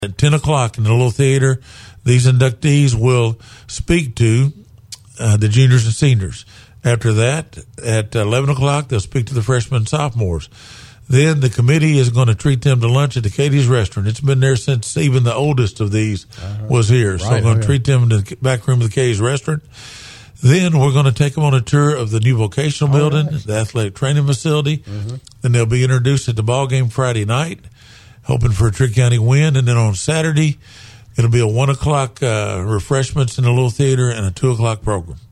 At 10 o'clock in the little theater, these inductees will speak to the juniors and seniors. After that, at 11 o'clock, they'll speak to the freshmen and sophomores. Then the committee is going to treat them to lunch at the Katie's restaurant. It's been there since even the oldest of these was here. So we're going to treat them in the back room of the Katie's restaurant. Then we're going to take them on a tour of the new vocational building, the athletic training facility. Then they'll be introduced at the ball game Friday night, hoping for a Trigg County win. And then on Saturday, it'll be a 1 o'clock refreshments in the little theater and a 2 o'clock program.